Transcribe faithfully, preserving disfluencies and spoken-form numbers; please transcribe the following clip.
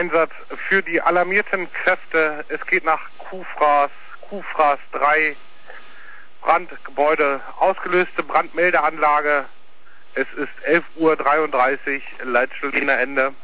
Einsatz für die alarmierten Kräfte. Es geht nach Kufras, Kufras drei, Brandgebäude, ausgelöste Brandmeldeanlage. Es ist elf Uhr dreiunddreißig, Leitstelle Ende.